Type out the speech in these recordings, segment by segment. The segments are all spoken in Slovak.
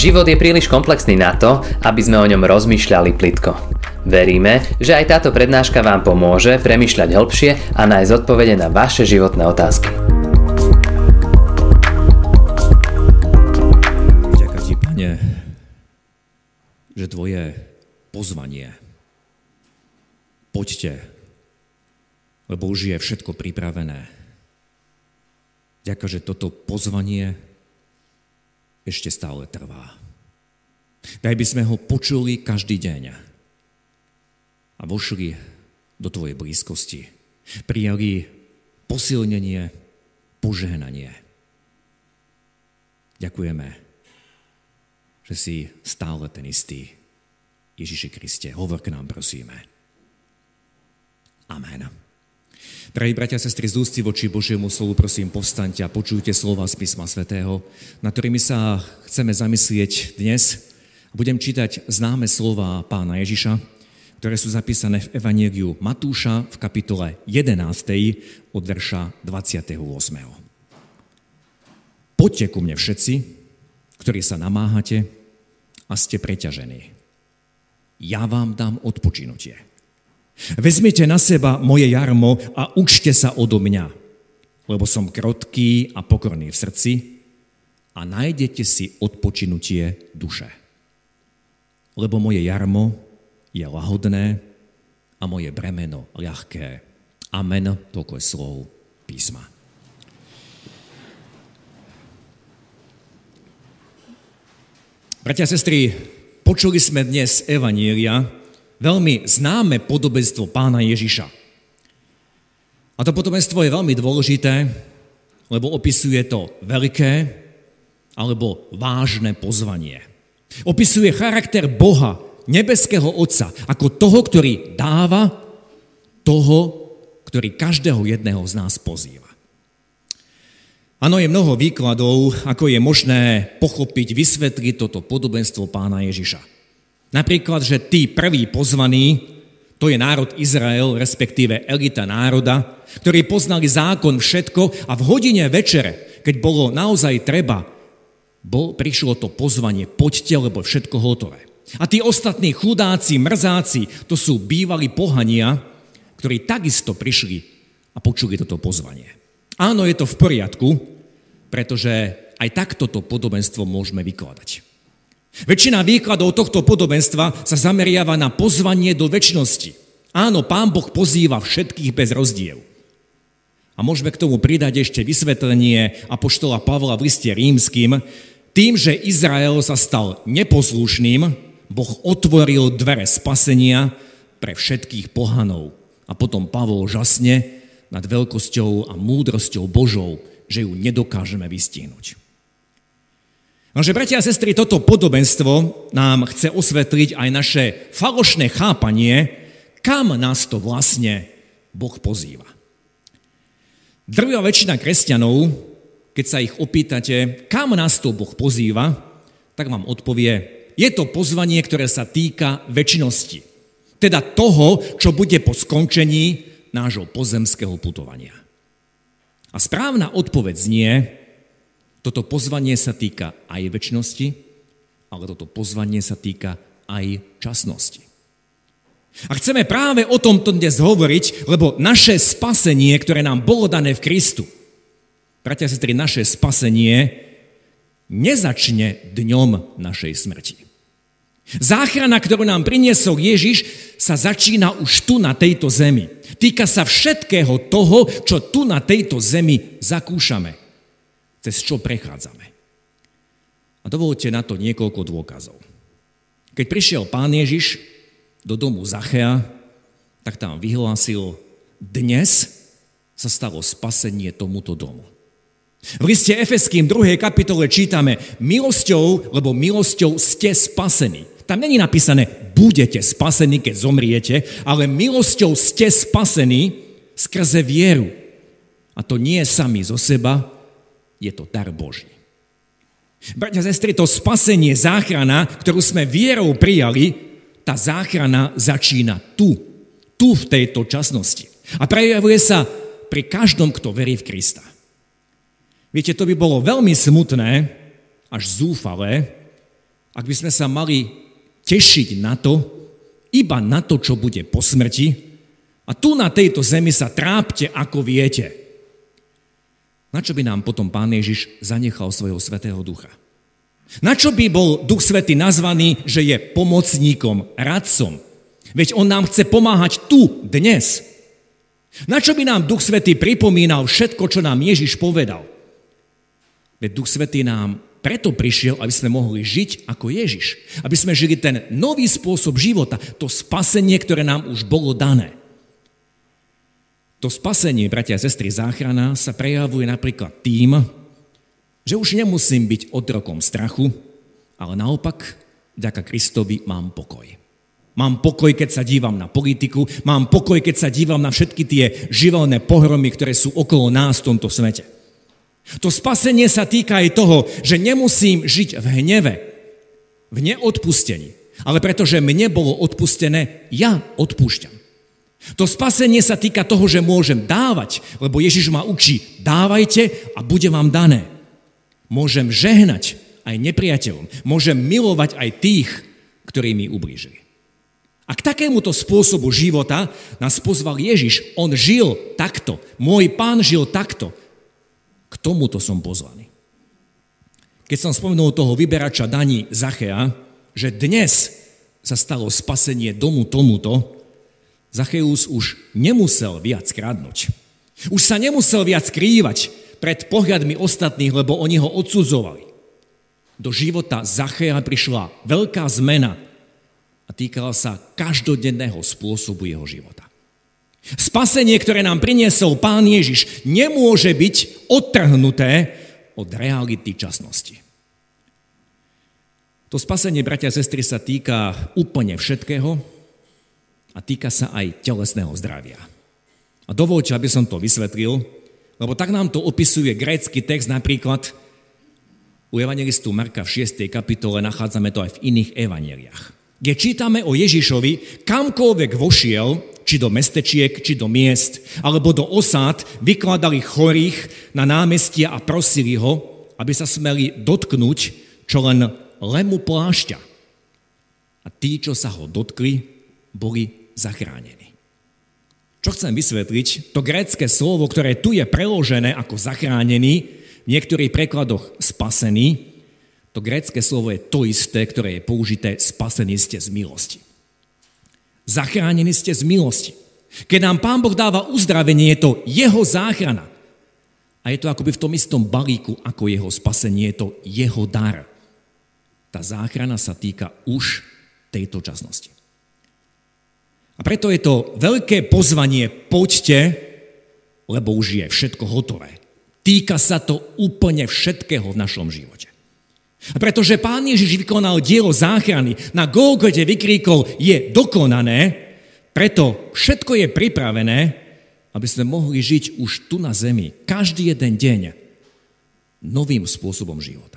Život je príliš komplexný na to, aby sme o ňom rozmýšľali plitko. Veríme, že aj táto prednáška vám pomôže premýšľať hĺbšie a nájsť odpovede na vaše životné otázky. Ďakujem ti, Pane, že tvoje pozvanie poďte, lebo už je všetko pripravené. Ďakujem, že toto pozvanie ešte stále trvá. Daj by sme ho počuli každý deň a vošli do tvojej blízkosti. Prijali posilnenie, požehnanie. Ďakujeme, že si stále ten istý. Ježiši Kriste, hovor k nám, prosíme. Amen. Drahí bratia a sestry, z úcty voči Božiemu slovu, prosím, povstaňte a počujte slova z písma svätého, na ktorými sa chceme zamyslieť dnes. Budem čítať známe slova pána Ježiša, ktoré sú zapísané v Evanjeliu Matúša v kapitole 11. od verša 28. Poďte ku mne všetci, ktorí sa namáhate a ste preťažení. Ja vám dám odpočinutie. Vezmite na seba moje jarmo a učte sa odo mňa, lebo som krotký a pokorný v srdci a nájdete si odpočinutie duše. Lebo moje jarmo je lahodné a moje bremeno ľahké. Amen, toľko je slov písma. Bratia a sestry, počuli sme dnes Evanjelia, veľmi známe podobenstvo pána Ježiša. A to podobenstvo je veľmi dôležité, lebo opisuje to veľké alebo vážne pozvanie. Opisuje charakter Boha, nebeského Otca, ako toho, ktorý dáva, toho, ktorý každého jedného z nás pozýva. Áno, je mnoho výkladov, ako je možné pochopiť, vysvetliť toto podobenstvo pána Ježiša. Napríklad, že tí prví pozvaní, to je národ Izrael, respektíve elita národa, ktorí poznali zákon všetko a v hodine večere, keď bolo naozaj treba, prišlo to pozvanie, poďte, lebo všetko hotové. A tí ostatní chudáci, mrzáci, to sú bývalí pohania, ktorí takisto prišli a počuli toto pozvanie. Áno, je to v poriadku, pretože aj takto to podobenstvo môžeme vykladať. Väčšina výkladov tohto podobenstva sa zameriava na pozvanie do večnosti. Áno, Pán Boh pozýva všetkých bez rozdielu. A môžeme k tomu pridať ešte vysvetlenie apoštola Pavla v liste Rímskym. Tým, že Izrael sa stal neposlušným, Boh otvoril dvere spasenia pre všetkých pohanov. A potom Pavol žasne nad veľkosťou a múdrosťou Božou, že ju nedokážeme vystihnúť. Lenže, bratia a sestry, toto podobenstvo nám chce osvetliť aj naše falošné chápanie, kam nás to vlastne Boh pozýva. Drvivá väčšina kresťanov, keď sa ich opýtate, kam nás to Boh pozýva, tak vám odpovie, je to pozvanie, ktoré sa týka večnosti. Teda toho, čo bude po skončení nášho pozemského putovania. A správna odpoveď znie, toto pozvanie sa týka aj večnosti, ale toto pozvanie sa týka aj časnosti. A chceme práve o tomto dnes hovoriť, lebo naše spasenie, ktoré nám bolo dané v Kristu, bratia a sestry, naše spasenie nezačne dňom našej smrti. Záchrana, ktorú nám priniesol Ježiš, sa začína už tu na tejto zemi. Týka sa všetkého toho, čo tu na tejto zemi zakúšame, cez čo prechádzame. A dovolte na to niekoľko dôkazov. Keď prišiel Pán Ježiš do domu Zachea, tak tam vyhlásil, dnes sa stalo spasenie tomuto domu. V liste Efeským 2. kapitole čítame, milosťou, lebo milosťou ste spasení. Tam není napísané, budete spasení, keď zomriete, ale milosťou ste spasení skrze vieru. A to nie sami zo seba, je to dar Boží. Bratia a sestry, to spasenie, záchrana, ktorú sme vierou prijali, tá záchrana začína tu v tejto časnosti. A prejavuje sa pri každom, kto verí v Krista. Viete, to by bolo veľmi smutné, až zúfalé, ak by sme sa mali tešiť na to, iba na to, čo bude po smrti, a tu na tejto zemi sa trápte, ako viete. Na čo by nám potom Pán Ježiš zanechal svojho Svätého Ducha? Na čo by bol Duch Svätý nazvaný, že je pomocníkom, radcom? Veď on nám chce pomáhať tu, dnes. Na čo by nám Duch Svätý pripomínal všetko, čo nám Ježiš povedal? Veď Duch Svätý nám preto prišiel, aby sme mohli žiť ako Ježiš. Aby sme žili ten nový spôsob života, to spasenie, ktoré nám už bolo dané. To spasenie, bratia a sestry, záchrana sa prejavuje napríklad tým, že už nemusím byť otrokom strachu, ale naopak, vďaka Kristovi mám pokoj. Mám pokoj, keď sa dívam na politiku, mám pokoj, keď sa dívam na všetky tie živelné pohromy, ktoré sú okolo nás v tomto svete. To spasenie sa týka aj toho, že nemusím žiť v hneve, v neodpustení, ale pretože mne bolo odpustené, ja odpúšťam. To spasenie sa týka toho, že môžem dávať, lebo Ježiš ma učí, dávajte a bude vám dané. Môžem žehnať aj nepriateľom, môžem milovať aj tých, ktorí mi ublížili. A k takémuto spôsobu života nás pozval Ježiš. On žil takto, môj Pán žil takto. K tomuto som pozvaný. Keď som spomenul toho vyberača daní Zachea, že dnes sa stalo spasenie domu tomuto, Zacheus už nemusel viac kradnúť. Už sa nemusel viac krývať pred pohľadmi ostatných, lebo oni ho odsudzovali. Do života Zachea prišla veľká zmena a týkala sa každodenného spôsobu jeho života. Spasenie, ktoré nám priniesol Pán Ježiš, nemôže byť odtrhnuté od reality časnosti. To spasenie, bratia a sestry, sa týka úplne všetkého a týka sa aj telesného zdravia. A dovoľte, aby som to vysvetlil, lebo tak nám to opisuje grécky text, napríklad u evangelistu Marka v 6. kapitole, nachádzame to aj v iných evanjeliách. Kde čítame o Ježišovi, kamkoľvek vošiel, či do mestečiek, či do miest, alebo do osád, vykladali chorých na námestia a prosili ho, aby sa smeli dotknúť čo len lemu plášťa. A tí, čo sa ho dotkli, boli zachránení. Čo chcem vysvetliť? To grécke slovo, ktoré tu je preložené ako zachránený, v niektorých prekladoch spasený, to grécke slovo je to isté, ktoré je použité spasení ste z milosti. Zachránení ste z milosti. Keď nám Pán Boh dáva uzdravenie, je to jeho záchrana. A je to akoby v tom istom balíku, ako jeho spasenie, je to jeho dar. Tá záchrana sa týka už tejto časnosti. A preto je to veľké pozvanie, poďte, lebo už je všetko hotové. Týka sa to úplne všetkého v našom živote. A pretože Pán Ježiš vykonal dielo záchrany, na Golgote vykríkol, je dokonané, preto všetko je pripravené, aby sme mohli žiť už tu na zemi, každý jeden deň, novým spôsobom života.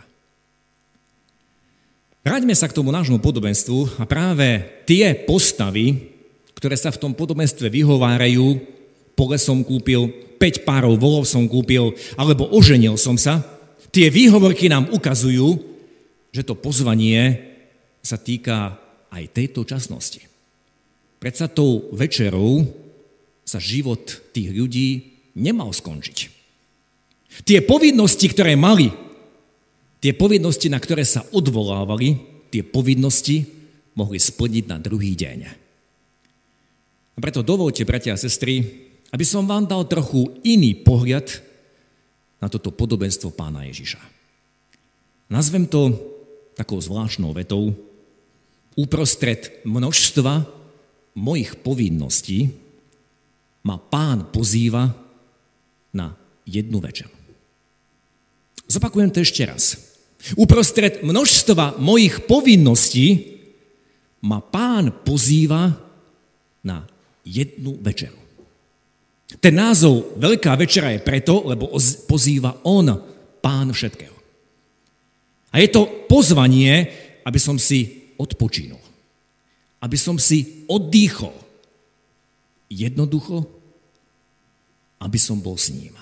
Vráťme sa k tomu nášmu podobenstvu a práve tie postavy, ktoré sa v tom podobenstve vyhovárajú, pole som kúpil, 5 párov volov som kúpil, alebo oženil som sa, tie výhovorky nám ukazujú, že to pozvanie sa týka aj tejto časnosti. Predsa tou večerou sa život tých ľudí nemal skončiť. Tie povinnosti, ktoré mali, tie povinnosti, na ktoré sa odvolávali, tie povinnosti mohli splniť na druhý deň. A preto dovoľte, bratia a sestry, aby som vám dal trochu iný pohľad na toto podobenstvo Pána Ježiša. Nazvem to takou zvláštnou vetou: uprostred množstva mojich povinností ma Pán pozýva na jednu večeru. Zopakujem to ešte raz. Uprostred množstva mojich povinností ma Pán pozýva na jednu večeru. Ten názov Veľká večera je preto, lebo pozýva on, Pán všetkého. A je to pozvanie, aby som si odpočinul. Aby som si oddychol. Jednoducho, aby som bol s ním.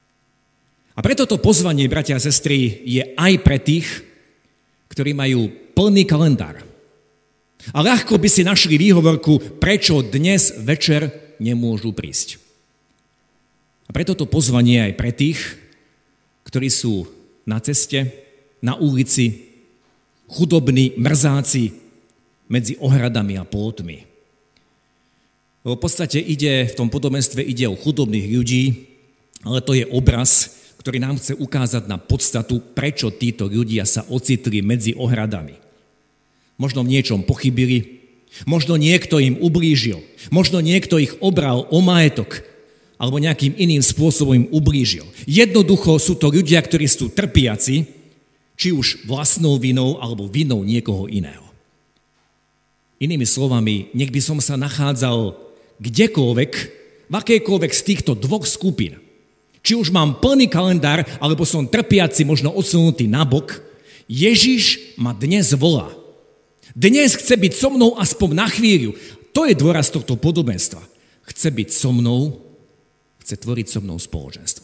A preto to pozvanie, bratia a sestry, je aj pre tých, ktorí majú plný kalendár. A ľahko by si našli výhovorku, prečo dnes večer nemôžu prísť. A preto to pozvanie aj pre tých, ktorí sú na ceste, na ulici, chudobní, mrzáci, medzi ohradami a plotmi. V podstate v tom podobenstve ide o chudobných ľudí, ale to je obraz, ktorý nám chce ukázať na podstatu, prečo títo ľudia sa ocitli medzi ohradami. Možno v niečom pochybili, možno niekto im ublížil, možno niekto ich obral o majetok, alebo nejakým iným spôsobom im ublížil. Jednoducho sú to ľudia, ktorí sú trpiaci, či už vlastnou vinou, alebo vinou niekoho iného. Inými slovami, nech by som sa nachádzal kdekoľvek, v akejkoľvek z týchto dvoch skupín. Či už mám plný kalendár, alebo som trpiaci, možno odsunutý nabok, Ježiš ma dnes volá. Dnes chce byť so mnou aspoň na chvíľu. To je dôraz tohto podobenstva. Chce byť so mnou, chce tvoriť so mnou spoločenstvo.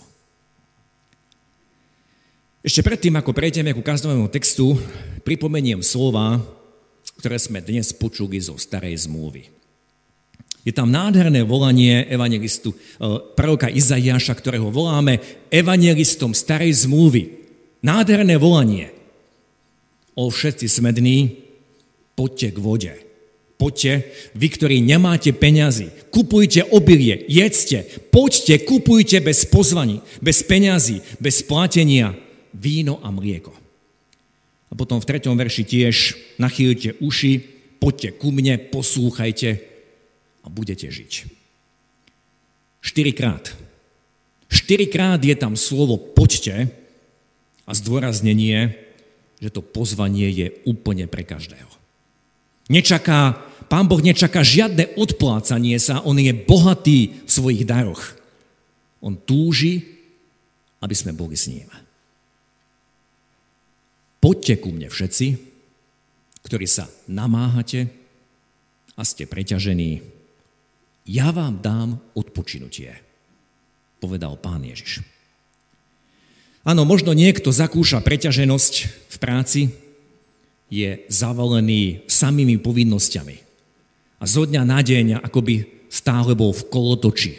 Ešte predtým, ako prejdeme ku každému textu, pripomeniem slova, ktoré sme dnes počuli zo Starej zmluvy. Je tam nádherné volanie evangelistu proroka Izaiáša, ktorého voláme evangelistom Starej zmluvy. Nádherné volanie. O všetci smední, poďte k vode. Poďte, vy, ktorí nemáte peňazí, kupujte obilie, jedzte, poďte, kupujte bez pozvaní, bez peňazí, bez platenia, víno a mlieko. A potom v 3. verši tiež nachýlte uši, poďte ku mne, poslúchajte a budete žiť. 4-krát. 4-krát je tam slovo poďte a zdôraznenie, že to pozvanie je úplne pre každého. Pán Boh nečaká žiadne odplácanie sa, on je bohatý v svojich daroch. On túži, aby sme boli s ním. Poďte ku mne všetci, ktorí sa namáhate a ste preťažení, ja vám dám odpočinutie, povedal Pán Ježiš. Áno, možno niekto zakúša preťaženosť v práci, je zavalený samými povinnosťami a zo dňa na deň akoby stále bol v kolotoči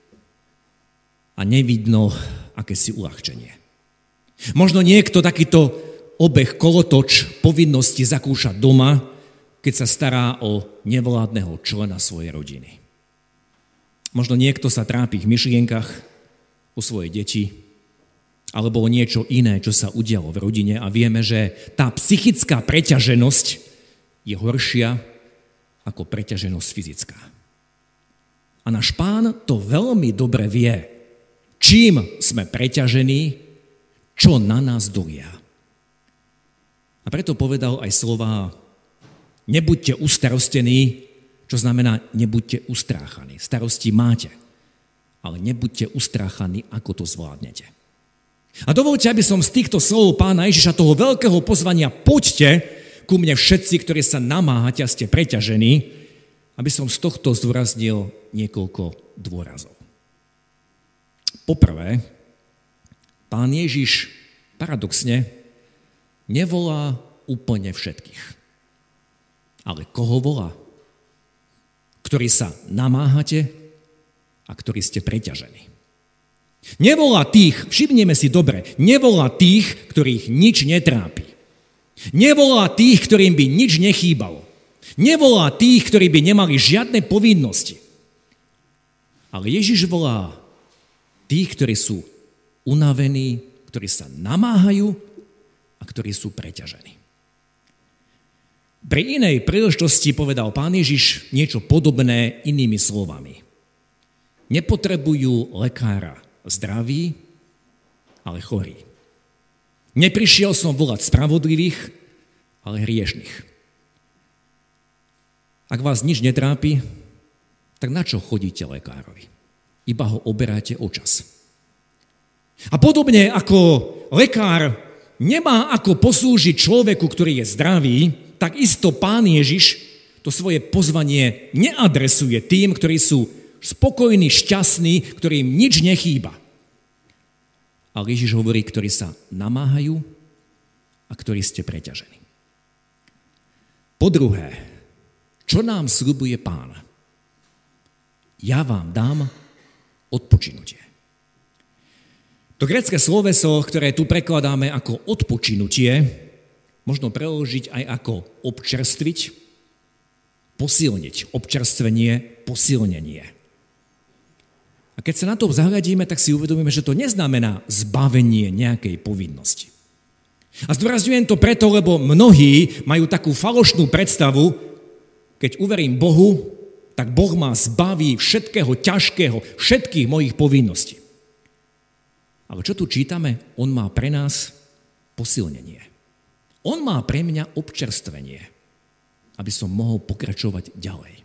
a nevidno akési uľahčenie. Možno niekto takýto obeh kolotoč povinnosti zakúša doma, keď sa stará o nevládneho člena svojej rodiny. Možno niekto sa trápi v myšlienkach o svoje deti alebo o niečo iné, čo sa udialo v rodine a vieme, že tá psychická preťaženosť je horšia ako preťaženosť fyzická. A náš Pán to veľmi dobre vie, čím sme preťažení, čo na nás dolia. A preto povedal aj slova nebuďte ustarostení, čo znamená nebuďte ustráchaní. Starosti máte, ale nebuďte ustráchaní, ako to zvládnete. A dovoľte, aby som z týchto slov Pána Ježiša, toho veľkého pozvania poďte ku mne všetci, ktorí sa namáhate a ste preťažení, aby som z tohto zdôraznil niekoľko dôrazov. Poprvé, Pán Ježiš paradoxne nevolá úplne všetkých. Ale koho volá? Ktorí sa namáhate a ktorí ste preťažení. Nevolá tých, všimneme si dobre, nevolá tých, ktorých nič netrápi. Nevolá tých, ktorým by nič nechýbalo. Nevolá tých, ktorí by nemali žiadne povinnosti. Ale Ježiš volá tých, ktorí sú unavení, ktorí sa namáhajú a ktorí sú preťažení. Pri inej príležitosti povedal Pán Ježiš niečo podobné inými slovami. Nepotrebujú lekára zdraví, ale chorí. Neprišiel som volať spravodlivých, ale hriešnych. Ak vás nič netrápi, tak na čo chodíte lekárovi? Iba ho oberáte o čas. A podobne ako lekár nemá ako poslúžiť človeku, ktorý je zdravý, tak isto Pán Ježiš to svoje pozvanie neadresuje tým, ktorí sú spokojní, šťastní, ktorým nič nechýba. Ale Ježiš hovorí, ktorí sa namáhajú a ktorí ste preťažení. Po druhé, čo nám sľubuje Pán? Ja vám dám odpočinutie. To grécke sloveso, ktoré tu prekladáme ako odpočinutie, možno preložiť aj ako občerstviť, posilniť, občerstvenie, posilnenie. A keď sa na to zahľadíme, tak si uvedomíme, že to neznamená zbavenie nejakej povinnosti. A zdôrazňujem to preto, lebo mnohí majú takú falošnú predstavu, keď uverím Bohu, tak Boh ma zbaví všetkého ťažkého, všetkých mojich povinností. Ale čo tu čítame? On má pre nás posilnenie. On má pre mňa občerstvenie, aby som mohol pokračovať ďalej.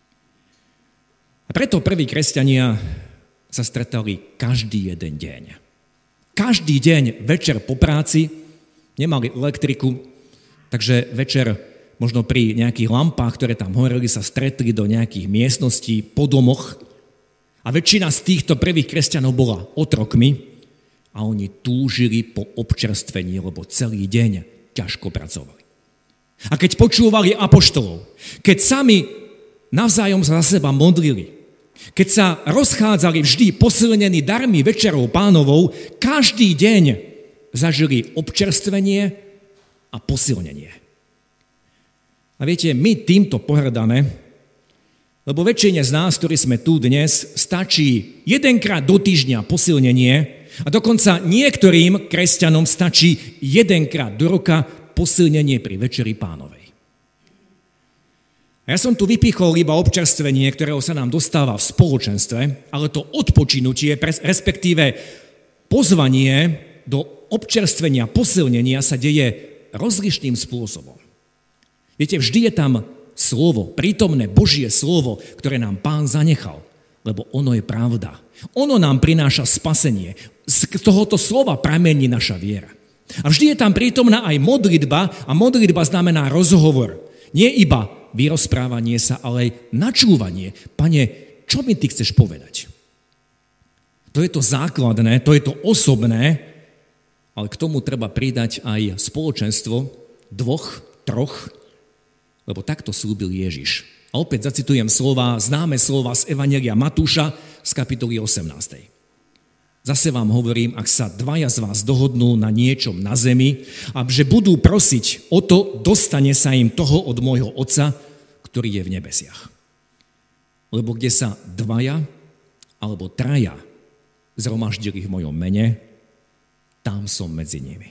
A preto prví kresťania sa stretali každý jeden deň. Každý deň večer po práci nemali elektriku, takže večer možno pri nejakých lampách, ktoré tam horeli, sa stretli do nejakých miestností po domoch a väčšina z týchto prvých kresťanov bola otrokmi a oni túžili po občerstvení, lebo celý deň ťažko pracovali. A keď počúvali apoštolov, keď sami navzájom sa za seba modlili, keď sa rozchádzali vždy posilnení darmi večerou Pánovou, každý deň zažili občerstvenie a posilnenie. A viete, my týmto pohrdáme, lebo väčšine z nás, ktorí sme tu dnes, stačí jedenkrát do týždňa posilnenie a dokonca niektorým kresťanom stačí jedenkrát do roka posilnenie pri Večeri Pánovej. A ja som tu vypichol iba občerstvenie, ktorého sa nám dostáva v spoločenstve, ale to odpočinutie, respektíve pozvanie do občerstvenia, posilnenia sa deje rozličným spôsobom. Viete, vždy je tam slovo, prítomné Božie slovo, ktoré nám Pán zanechal, lebo ono je pravda. Ono nám prináša spasenie. Z tohoto slova pramení naša viera. A vždy je tam prítomná aj modlitba a modlitba znamená rozhovor. Nie iba vyrozprávanie sa, ale aj načúvanie. Pane, čo mi ty chceš povedať? To je to základné, to je to osobné, ale k tomu treba pridať aj spoločenstvo 2, 3, lebo takto slúbil Ježiš. A opäť zacitujem známe slova z Evanjelia Matúša z kapitoly 18. Zase vám hovorím, ak sa dvaja z vás dohodnú na niečom na zemi a že budú prosiť o to, dostane sa im toho od môjho Otca, ktorý je v nebesiach. Lebo kde sa dvaja alebo traja zhromaždili v mojom mene, tam som medzi nimi.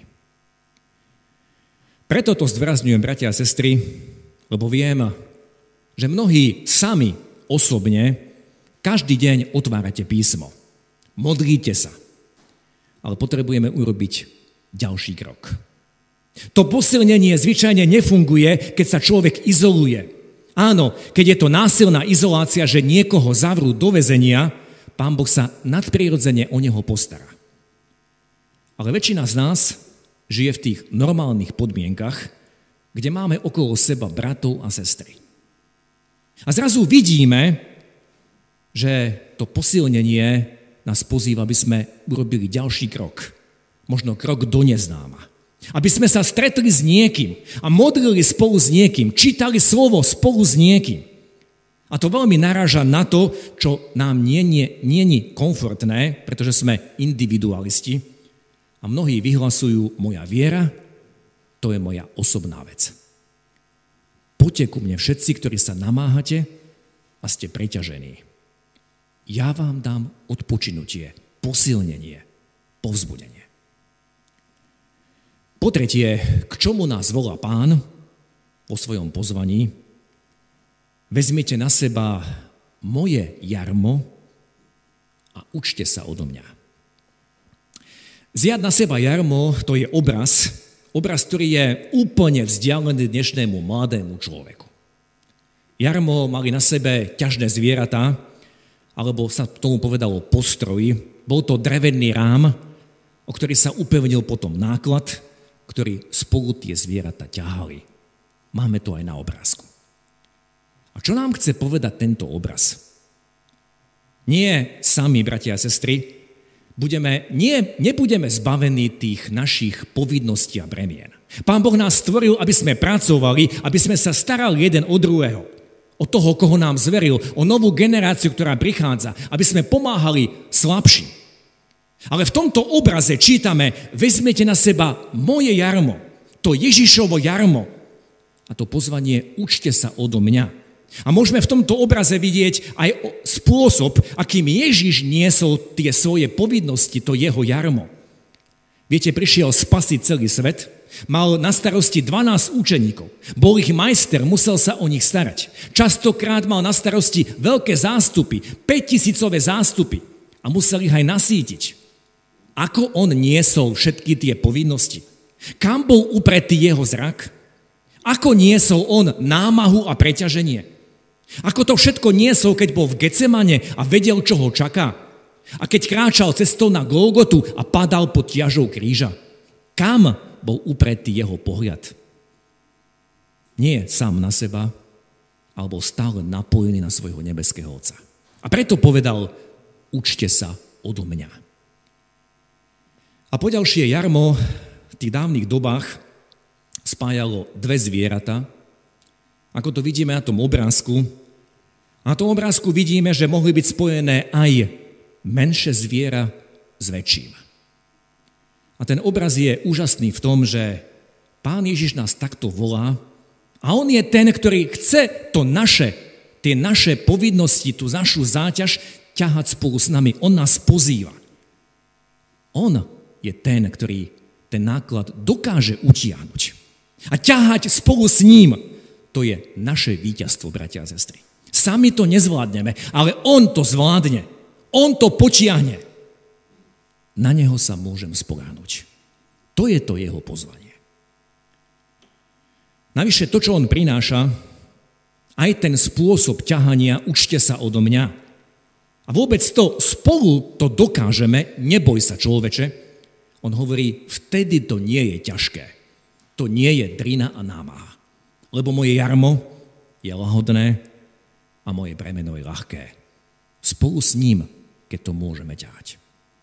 Preto to zdôrazňujem, bratia a sestry, lebo viem, že mnohí sami osobne každý deň otvárate písmo. Modlíte sa. Ale potrebujeme urobiť ďalší krok. To posilnenie zvyčajne nefunguje, keď sa človek izoluje. Áno, keď je to násilná izolácia, že niekoho zavrú do väzenia, Pán Boh sa nadprirodzene o neho postará. Ale väčšina z nás žije v tých normálnych podmienkach, kde máme okolo seba bratov a sestry. A zrazu vidíme, že to posilnenie nás pozýva, aby sme urobili ďalší krok. Možno krok do neznáma. Aby sme sa stretli s niekým a modlili spolu s niekým, čítali slovo spolu s niekým. A to veľmi naráža na to, čo nám nie je komfortné, pretože sme individualisti a mnohí vyhlasujú, moja viera, to je moja osobná vec. Poďte ku mne všetci, ktorí sa namáhate a ste preťažení. Ja vám dám odpočinutie, posilnenie, povzbudenie. Po tretie, k čomu nás volá Pán vo svojom pozvaní? Vezmite na seba moje jarmo a učte sa odo mňa. Vziať na seba jarmo, to je obraz, ktorý je úplne vzdialený dnešnému mladému človeku. Jarmo mali na sebe ťažné zvieratá, alebo sa tomu povedalo postroj. Bol to drevený rám, o ktorý sa upevnil potom náklad, ktorý spolu tie zvieratá ťahali. Máme to aj na obrázku. A čo nám chce povedať tento obraz? Nie sami, bratia a sestry, nebudeme zbavení tých našich povinností a bremien. Pán Boh nás stvoril, aby sme pracovali, aby sme sa starali jeden o druhého, o toho, koho nám zveril, o novú generáciu, ktorá prichádza, aby sme pomáhali slabším. Ale v tomto obraze čítame, vezmete na seba moje jarmo, to Ježišovo jarmo a to pozvanie učte sa odo mňa. A môžeme v tomto obraze vidieť aj spôsob, akým Ježiš niesol tie svoje povinnosti, to jeho jarmo. Viete, prišiel spasiť celý svet, mal na starosti 12 učeníkov, bol ich majster, musel sa o nich starať. Častokrát mal na starosti veľké zástupy, 5000-ové zástupy a musel ich aj nasýtiť. Ako on niesol všetky tie povinnosti? Kam bol upretý jeho zrak? Ako niesol on námahu a preťaženie? Ako to všetko niesol, keď bol v Getsemane a vedel, čo ho čaká? A keď kráčal cestou na Golgotu a padal pod ťažou kríža? Kam bol upretý jeho pohľad? Nie sám na seba, ale bol stále napojený na svojho nebeského Otca. A preto povedal, učte sa odo mňa. A poďalšie jarmo v tých dávnych dobách spájalo dve zvieratá, ako to vidíme na tom obrázku. Na tom obrázku vidíme, že mohli byť spojené aj menšie zviera s väčším. A ten obraz je úžasný v tom, že Pán Ježiš nás takto volá a on je ten, ktorý chce tie naše povinnosti, tú našu záťaž ťahať spolu s nami. On nás pozýva. On je ten, ktorý ten náklad dokáže utiahnuť. A ťahať spolu s ním, to je naše víťazstvo, bratia a sestry. Sami to nezvládneme, ale on to zvládne. On to potiahne. Na neho sa môžem spoľahnúť. To je to jeho pozvanie. Navyše to, čo on prináša, aj ten spôsob ťahania, učte sa odo mňa. A vôbec to spolu to dokážeme, neboj sa človeče. On hovorí, vtedy to nie je ťažké. To nie je drina a námaha. Lebo moje jarmo je lahodné a moje bremeno je ľahké. Spolu s ním, keď to môžeme ťahať.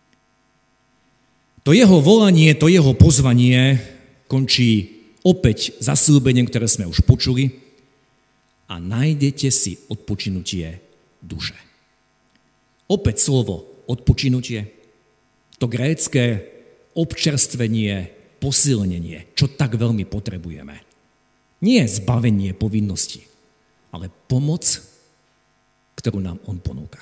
To jeho volanie, to jeho pozvanie končí opäť zasľúbením, ktoré sme už počuli a nájdete si odpočinutie duše. Opäť slovo odpočinutie, to grécke občerstvenie, posilnenie, čo tak veľmi potrebujeme. Nie zbavenie povinnosti, ale pomoc, ktorú nám on ponúka.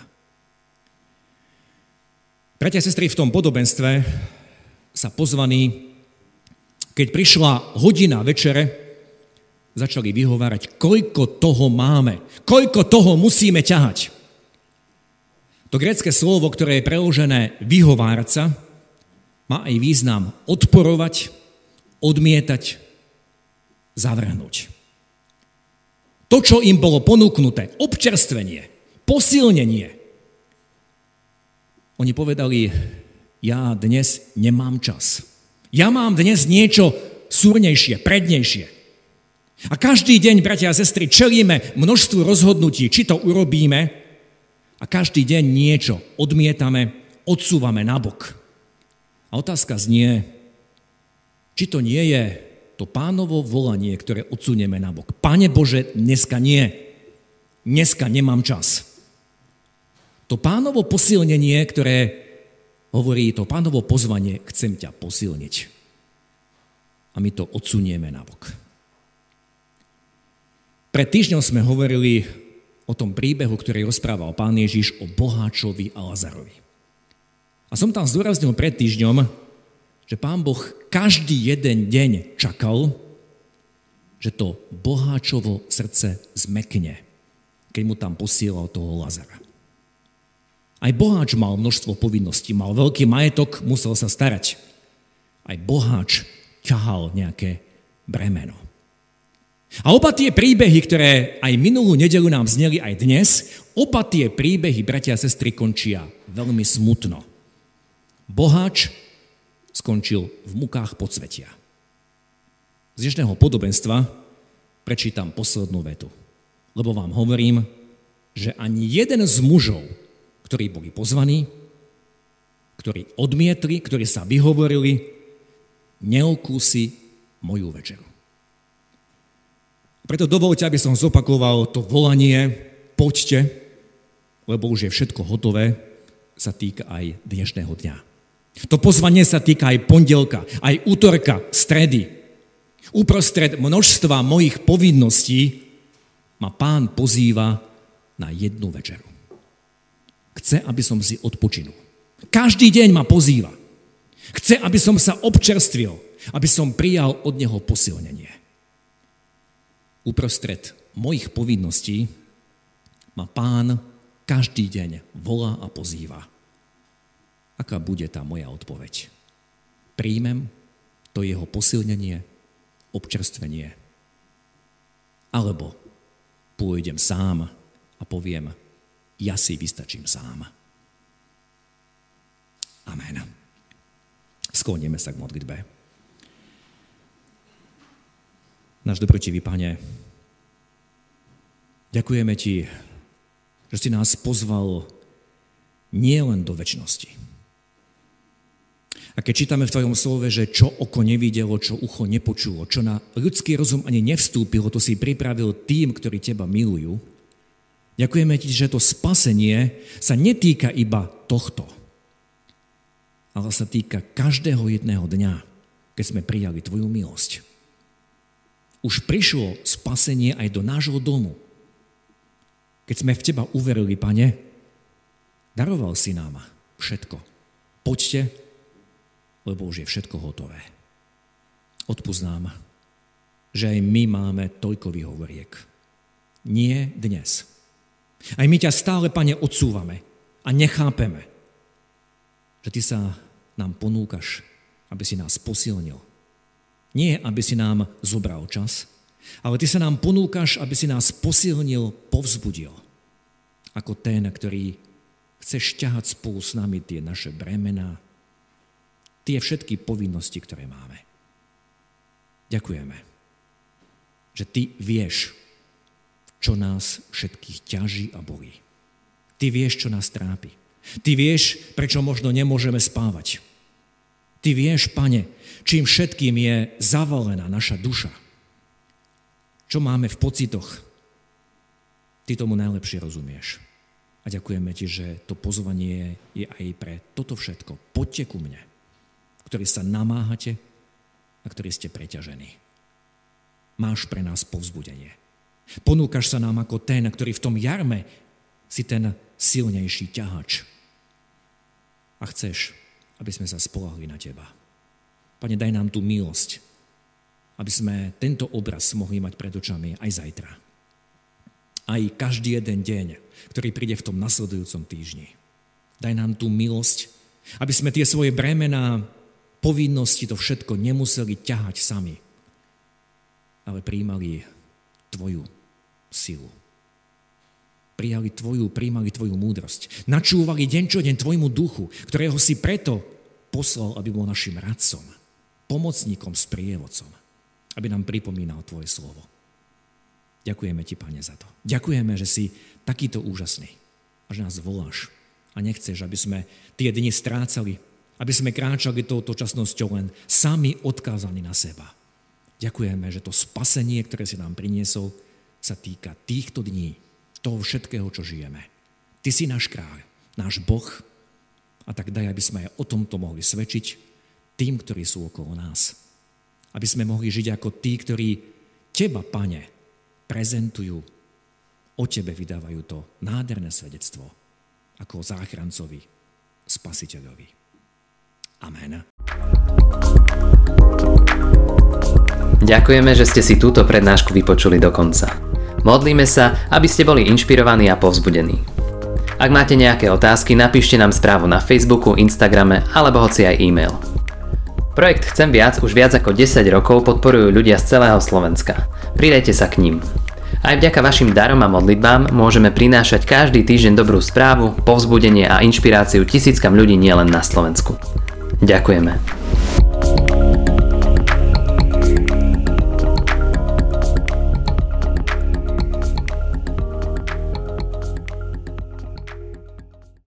Bratia a sestry, v tom podobenstve sa pozvaní, keď prišla hodina večere, začali vyhovárať, koľko toho máme, koľko toho musíme ťahať. To grécke slovo, ktoré je preložené vyhovárať sa, má aj význam odporovať, odmietať, zavrhnúť. To, čo im bolo ponúknuté, občerstvenie, posilnenie. Oni povedali, ja dnes nemám čas. Ja mám dnes niečo súrnejšie, prednejšie. A každý deň, bratia a sestry, čelíme množstvu rozhodnutí, či to urobíme, a každý deň niečo odmietame, odsúvame nabok. A otázka znie, či to nie je to Pánovo volanie, ktoré odsunieme nabok. Pane Bože, dneska nie. Dneska nemám čas. To Pánovo posilnenie, ktoré hovorí, to Pánovo pozvanie, chcem ťa posilniť. A my to odsunieme nabok. Pred týždňom sme hovorili o tom príbehu, ktorý rozprával Pán Ježiš o boháčovi a Lazarovi. A som tam zdôraznil pred týždňom, že Pán Boh každý jeden deň čakal, že to boháčovo srdce zmekne, keď mu tam posielal toho Lazara. Aj boháč mal množstvo povinností, mal veľký majetok, musel sa starať. Aj boháč ťahal nejaké bremeno. A oba tie príbehy, ktoré aj minulú nedeľu nám zneli aj dnes, oba tie príbehy, bratia a sestry, končia veľmi smutno. Boháč skončil v mukách podsvetia. Z dnešného podobenstva prečítam poslednú vetu, lebo vám hovorím, že ani jeden z mužov, ktorí boli pozvaní, ktorí odmietli, ktorí sa vyhovorili, neokúsi moju večeru. Preto dovoľte, aby som zopakoval to volanie, poďte, lebo už je všetko hotové, sa týka aj dnešného dňa. To pozvanie sa týka aj pondelka, aj útorka, stredy. Uprostred množstva mojich povinností ma Pán pozýva na jednu večeru. Chce, aby som si odpočinul. Každý deň ma pozýva. Chce, aby som sa občerstvil, aby som prijal od Neho posilnenie. Uprostred mojich povinností ma Pán každý deň volá a pozýva. Aká bude tá moja odpoveď? Príjmem to Jeho posilnenie, občerstvenie? Alebo pôjdem sám a poviem, ja si vystačím sám. Amen. Skloníme sa k modlitbe. Náš dobrotivý Pane, ďakujeme Ti, že si nás pozval nielen do večnosti. A keď čítame v Tvojom slove, že čo oko nevidelo, čo ucho nepočulo, čo na ľudský rozum ani nevstúpilo, to si pripravil tým, ktorí Teba milujú, ďakujeme Ti, že to spasenie sa netýka iba tohto, ale sa týka každého jedného dňa, keď sme prijali Tvoju milosť. Už prišlo spasenie aj do nášho domu. Keď sme v Teba uverili, Pane, daroval si nám všetko. Poďte, lebo už je všetko hotové. Odpusť nám, že aj my máme toľko výhovoriek. Nie dnes. Aj my ťa stále, Pane, odsúvame a nechápeme, že Ty sa nám ponúkaš, aby si nás posilnil. Nie, aby si nám zobral čas, ale Ty sa nám ponúkaš, aby si nás posilnil, povzbudil. Ako ten, ktorý chceš ťahať spolu s nami tie naše bremená, tie všetky povinnosti, ktoré máme. Ďakujeme, že Ty vieš, čo nás všetkých ťaží a bolí. Ty vieš, čo nás trápi. Ty vieš, prečo možno nemôžeme spávať. Ty vieš, Pane, čím všetkým je zavalená naša duša. Čo máme v pocitoch. Ty tomu najlepšie rozumieš. A ďakujeme Ti, že to pozvanie je aj pre toto všetko. Poďte ku mne, ktorí sa namáhate a ktorí ste preťažení. Máš pre nás povzbudenie. Ponúkaš sa nám ako ten, ktorý v tom jarme si ten silnejší ťahač. A chceš, aby sme sa spoľahli na Teba. Pane, daj nám tú milosť, aby sme tento obraz mohli mať pred očami aj zajtra. Aj každý jeden deň, ktorý príde v tom nasledujúcom týždni. Daj nám tú milosť, aby sme tie svoje bremená, povinnosti, to všetko nemuseli ťahať sami, ale prijímali Tvoju silu. Prijímali Tvoju múdrosť. Načúvali deň čo deň Tvojmu duchu, ktorého si preto poslal, aby bol našim radcom, pomocníkom, sprievodcom, aby nám pripomínal Tvoje slovo. Ďakujeme Ti, Pane, za to. Ďakujeme, že si takýto úžasný a že nás voláš a nechceš, aby sme tie dni strácali, aby sme kráčali touto časnosťou len sami odkázaní na seba. Ďakujeme, že to spasenie, ktoré si nám priniesol, sa týka týchto dní, toho všetkého, čo žijeme. Ty si náš kráľ, náš Boh, a tak daj, aby sme aj o tomto mohli svedčiť tým, ktorí sú okolo nás. Aby sme mohli žiť ako tí, ktorí Teba, Pane, prezentujú, o Tebe vydávajú to nádherné svedectvo ako záchrancovi, spasiteľovi. Amen. Ďakujeme, že ste si túto prednášku vypočuli do konca. Modlíme sa, aby ste boli inšpirovaní a povzbudení. Ak máte nejaké otázky, napíšte nám správu na Facebooku, Instagrame alebo hoci aj e-mail. Projekt Chcem viac už viac ako 10 rokov podporujú ľudia z celého Slovenska. Pridajte sa k nim. Aj vďaka vašim darom a modlitbám môžeme prinášať každý týždeň dobrú správu, povzbudenie a inšpiráciu tisíckam ľudí nielen na Slovensku. Ďakujeme.